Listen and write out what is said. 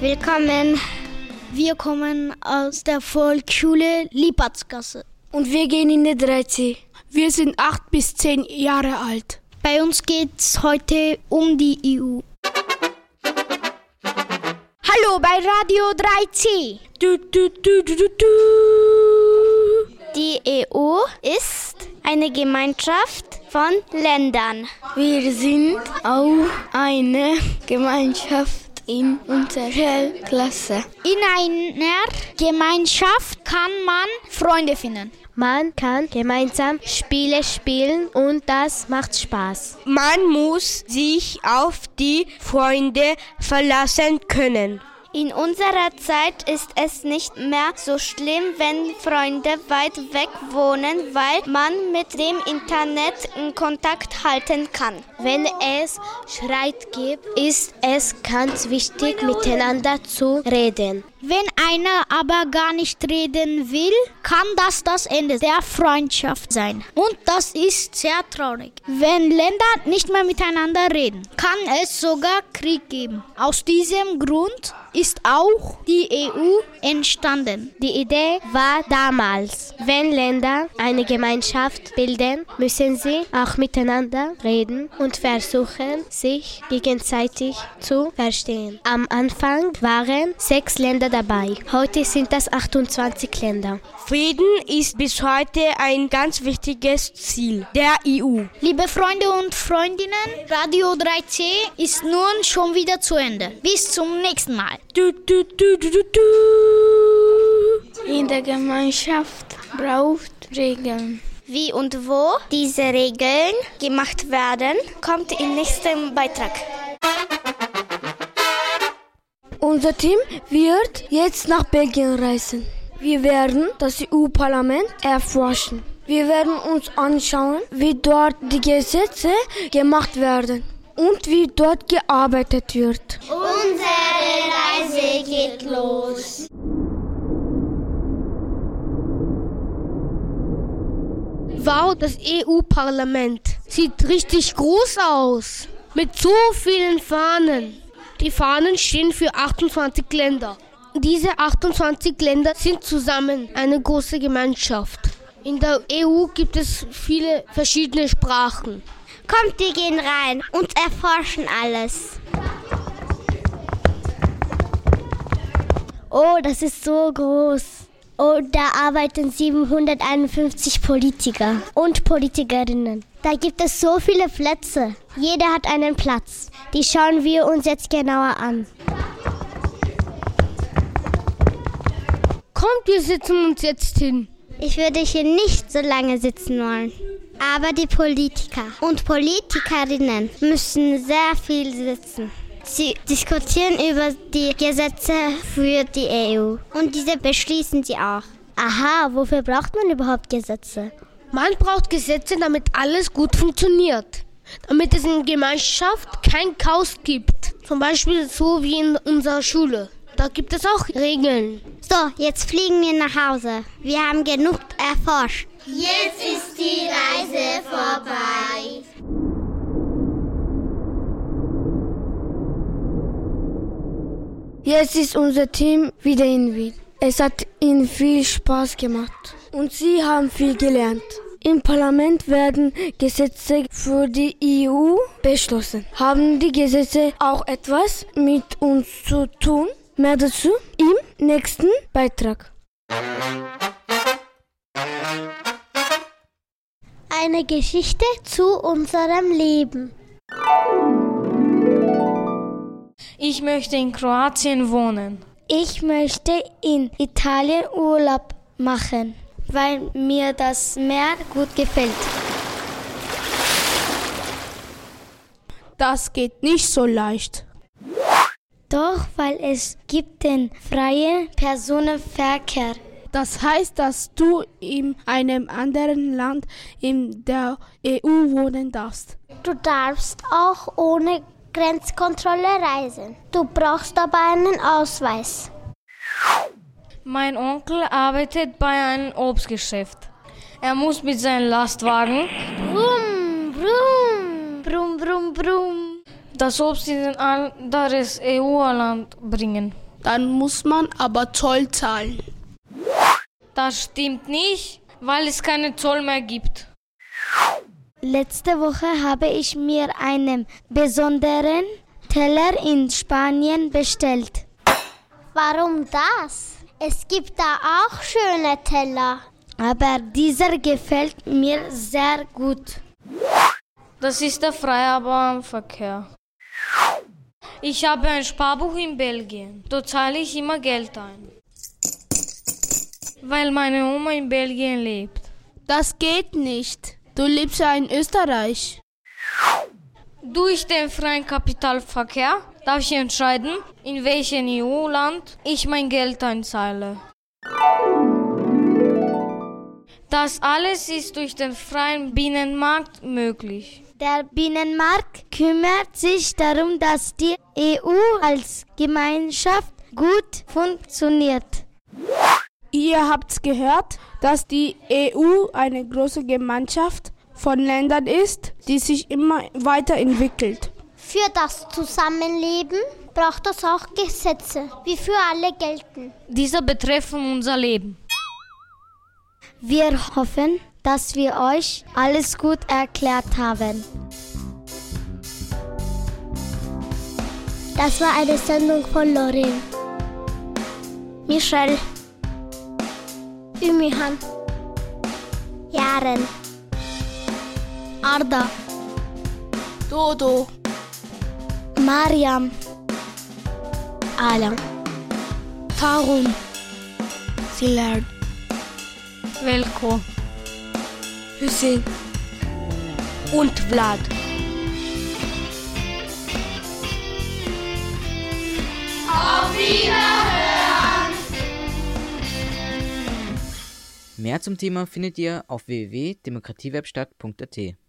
Willkommen. Wir kommen aus der Volksschule Liepatzgasse. Und wir gehen in die 3C. Wir sind 8 bis 10 Jahre alt. Bei uns geht's heute um die EU. Hallo bei Radio 3C. Die EU ist eine Gemeinschaft von Ländern. Wir sind auch eine Gemeinschaft in unserer Klasse. In einer Gemeinschaft kann man Freunde finden. Man kann gemeinsam Spiele spielen und das macht Spaß. Man muss sich auf die Freunde verlassen können. In unserer Zeit ist es nicht mehr so schlimm, wenn Freunde weit weg wohnen, weil man mit dem Internet Kontakt halten kann. Wenn es Streit gibt, ist es ganz wichtig, miteinander zu reden. Wenn einer aber gar nicht reden will, kann das Ende der Freundschaft sein. Und das ist sehr traurig. Wenn Länder nicht mehr miteinander reden, kann es sogar Krieg geben. Aus diesem Grund ist auch die EU entstanden. Die Idee war damals, wenn Länder eine Gemeinschaft bilden, müssen sie auch miteinander reden und versuchen, sich gegenseitig zu verstehen. Am Anfang waren 6 Länder dabei. Heute sind das 28 Länder. Frieden ist bis heute ein ganz wichtiges Ziel der EU. Liebe Freunde und Freundinnen, Radio 3C ist nun schon wieder zu Ende. Bis zum nächsten Mal. Jede Gemeinschaft braucht Regeln. Wie und wo diese Regeln gemacht werden, kommt im nächsten Beitrag. Unser Team wird jetzt nach Belgien reisen. Wir werden das EU-Parlament erforschen. Wir werden uns anschauen, wie dort die Gesetze gemacht werden und wie dort gearbeitet wird. Unsere Reise geht los. Wow, das EU-Parlament sieht richtig groß aus. Mit so vielen Fahnen. Die Fahnen stehen für 28 Länder. Diese 28 Länder sind zusammen eine große Gemeinschaft. In der EU gibt es viele verschiedene Sprachen. Kommt, wir gehen rein und erforschen alles. Oh, das ist so groß. Oh, da arbeiten 751 Politiker und Politikerinnen. Da gibt es so viele Plätze. Jeder hat einen Platz. Die schauen wir uns jetzt genauer an. Kommt, wir setzen uns jetzt hin. Ich würde hier nicht so lange sitzen wollen. Aber die Politiker und Politikerinnen müssen sehr viel sitzen. Sie diskutieren über die Gesetze für die EU und diese beschließen sie auch. Aha, wofür braucht man überhaupt Gesetze? Man braucht Gesetze, damit alles gut funktioniert. Damit es in der Gemeinschaft kein Chaos gibt. Zum Beispiel so wie in unserer Schule. Da gibt es auch Regeln. So, jetzt fliegen wir nach Hause. Wir haben genug erforscht. Jetzt ist die Reise vorbei. Jetzt ist unser Team wieder in Wien. Es hat ihnen viel Spaß gemacht und sie haben viel gelernt. Im Parlament werden Gesetze für die EU beschlossen. Haben die Gesetze auch etwas mit uns zu tun? Mehr dazu im nächsten Beitrag. Eine Geschichte zu unserem Leben. Ich möchte in Kroatien wohnen. Ich möchte in Italien Urlaub machen, weil mir das Meer gut gefällt. Das geht nicht so leicht. Doch, weil es gibt den freien Personenverkehr. Das heißt, dass du in einem anderen Land in der EU wohnen darfst. Du darfst auch ohne Grenzkontrolle reisen. Du brauchst aber einen Ausweis. Mein Onkel arbeitet bei einem Obstgeschäft. Er muss mit seinem Lastwagen Brumm, brumm, brumm, brumm, brumm. das Obst in ein anderes EU-Land bringen. Dann muss man aber Zoll zahlen. Das stimmt nicht, weil es keinen Zoll mehr gibt. Letzte Woche habe ich mir einen besonderen Teller in Spanien bestellt. Warum das? Es gibt da auch schöne Teller. Aber dieser gefällt mir sehr gut. Das ist der Freihaberverkehr. Ich habe ein Sparbuch in Belgien. Dort zahle ich immer Geld ein. Weil meine Oma in Belgien lebt. Das geht nicht. Du lebst ja in Österreich. Durch den freien Kapitalverkehr darf ich entscheiden, in welchem EU-Land ich mein Geld einzahle. Das alles ist durch den freien Binnenmarkt möglich. Der Binnenmarkt kümmert sich darum, dass die EU als Gemeinschaft gut funktioniert. Ihr habt's gehört, dass die EU eine große Gemeinschaft von Ländern ist, die sich immer weiterentwickelt. Für das Zusammenleben braucht es auch Gesetze, wie für alle gelten. Diese betreffen unser Leben. Wir hoffen, dass wir euch alles gut erklärt haben. Das war eine Sendung von Lorraine, Michelle, Ümihan, Yaren, Arda, Dodo, Mariam, Alan, Tarun, Szilárd, Velko, Hüseyin und Vlad. Auf Wiederhören! Mehr zum Thema findet ihr auf www.demokratiewebstadt.at.